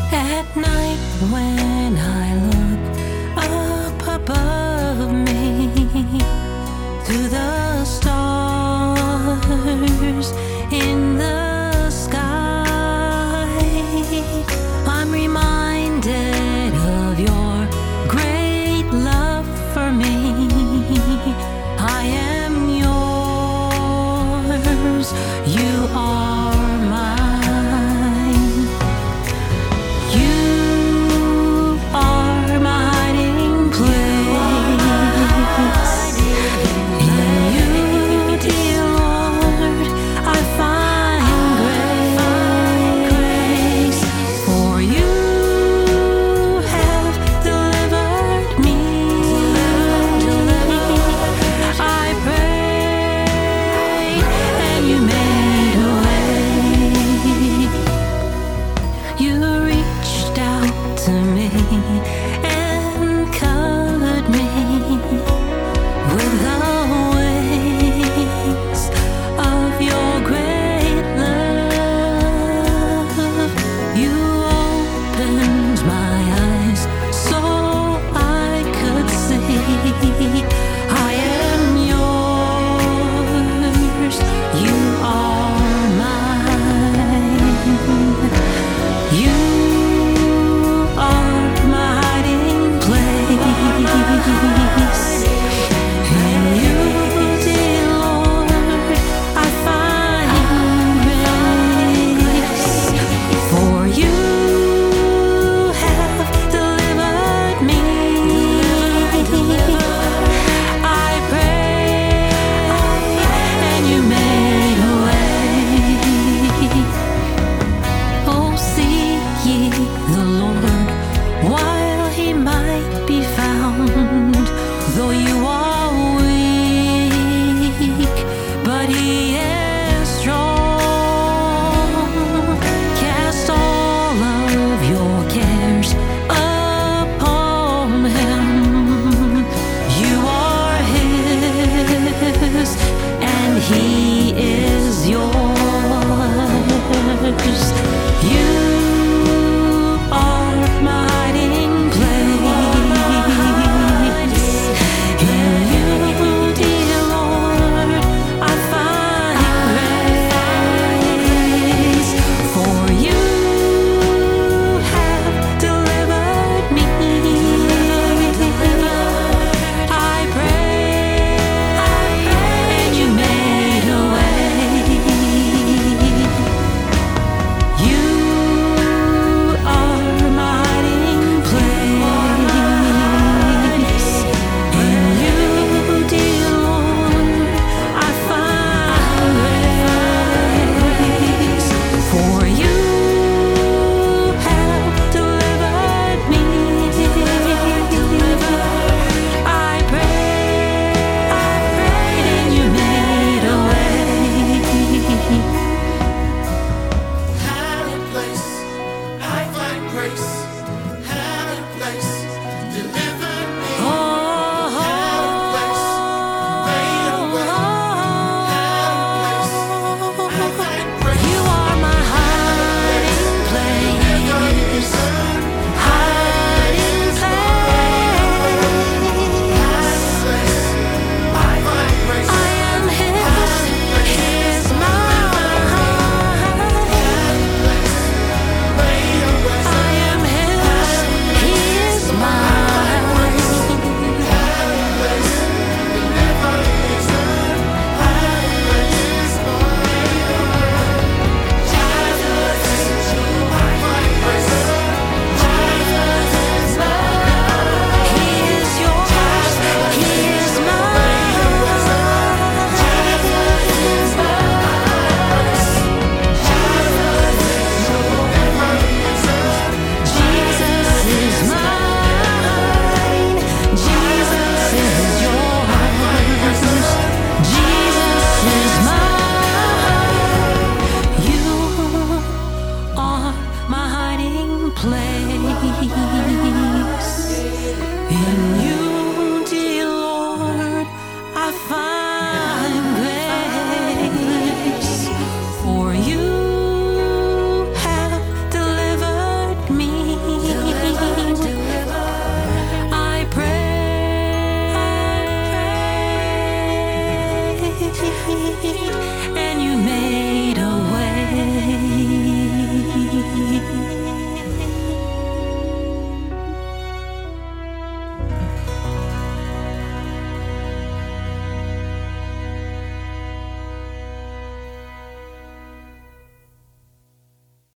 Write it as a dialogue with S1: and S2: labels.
S1: At night when I look up above me to the stars in the sky, I'm reminded of your great love for me. I am yours, you are mine. You are my hiding place. In you, dear Lord, I find grace. For you have delivered me. I prayed and you made a way. You reached out to me and covered me with the waves of your great love. You opened my eyes so I could see I am yours, you are mine. You are my hiding place. In you, dear Lord, I find grace. For you have delivered me. I prayed and you made a way. Oh, seek ye the Lord while he might be found. Though you are weak, but he is strong. Cast all of your cares upon him. You are his, and he is yours. You are my hiding place. In you, dear Lord, I find grace. For you have delivered me. I prayed and you made a way. You are my hiding place. In you, dear Lord, I find grace. For you have delivered me. I prayed and you made a way.
S2: Hiding place, I find grace. Hiding place, deliver me. Hiding place, made a way. Hiding place, I find grace.
S1: You are my hiding place. Hiding place.
S2: I find grace.
S1: I am his, mine.
S2: Made a way.
S1: I am his, he is mine.
S2: Hiding place, deliver me. Hiding place, I find grace.
S1: He is yours, he is mine. Jesus is mine. Jesus is yours. Jesus is mine. You are my hiding place. In you, dear Lord, I find grace. For you have delivered me. me.